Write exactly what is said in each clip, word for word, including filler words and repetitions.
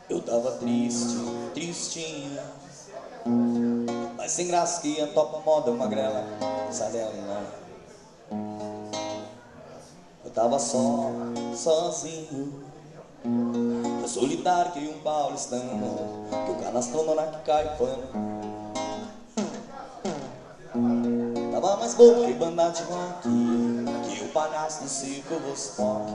Eu tava triste, tristinho, mas sem graça que a topa moda magrela, sarela. Eu tava só, sozinho, eu solitário que um paulistano, que o canastrão na que cai pano. Tava mais louco que banda de rock, que o palhaço do circo Vostok.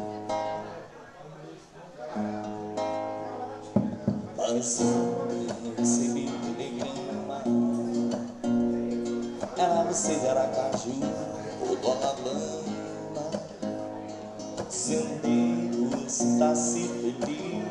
Mas eu recebi um telegrama, era você de Aracaju ou do Alabama, dizendo que se tá se feliz,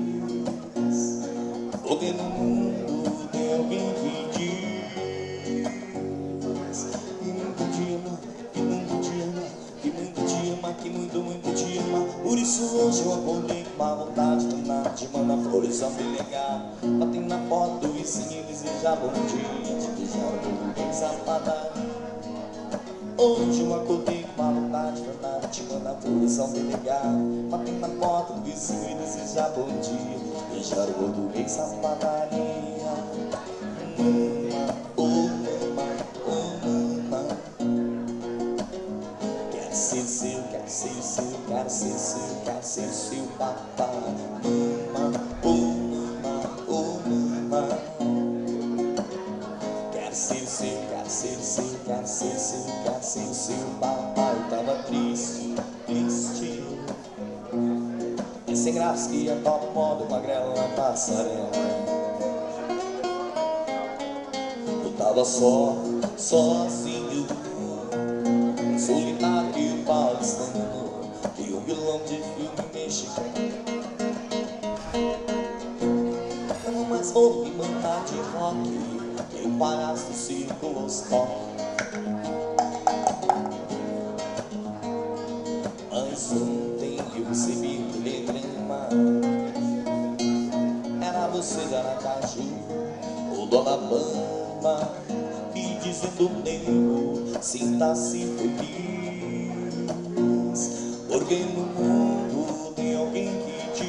porque no mundo tem alguém que diz que muito te ama, que muito te ama, que muito te ama, que muito, muito te ama. Por isso hoje eu acordei com uma vontade danada de mandar flores ao delegar, bater na porta do vizinho e desejar bom dia, te beijar o mundo bem safada. Hoje eu acordei com uma vontade danada de mandar flores ao delegar, bater na porta do vizinho e desejar bom dia, te beijar o mundo bem safadaria. Mama, oh mama, oh mama, quero ser seu, quero ser seu, quero ser seu, quero ser seu papai. Mama, oh mama, oh mama, quero ser seu, quero ser seu, quero ser seu, quero ser seu papai. Eu tava triste, triste, e sem graça que a top moda magrela na passarela. Eu tava só, sozinho, solitário que o paulistano, que um vilão de filme mexicano. Tava mais louco que banda de rock, que o palhaço do circo Vostok. Mas ontem eu recebi um telegrama, era você de Aracaju ou do Alabama, e dizendo nego, sinta-se feliz, porque no mundo tem alguém que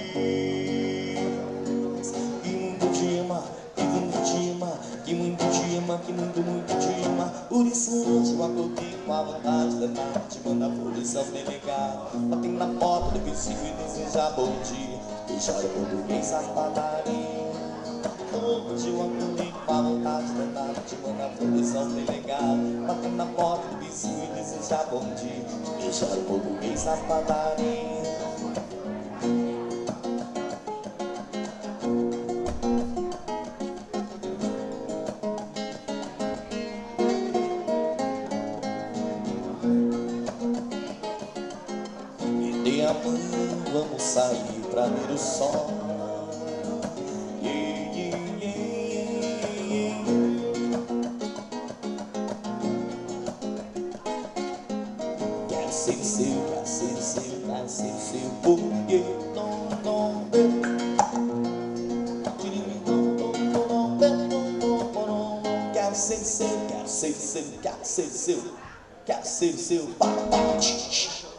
diz que muito te ama, que muito te ama, que muito te ama, que muito, muito te ama. Por isso hoje eu acordei com a vontade danada de mandar flores ao delegado, bater na porta do vizinho e desejar bom dia, deixar o português safadaria. Hoje eu acordei com a vontade danada de mandar flores ao delegado, bater na porta do vizinho e desejar bom dia, deixar o português safadaria. Me dê a mão, vamos sair pra ver o sol. Yeah, yeah, yeah, yeah. Quero ser seu, quero ser seu, quero ser seu, porque não, não, quero ser seu, quero ser seu, quero ser seu, quero ser seu, papai.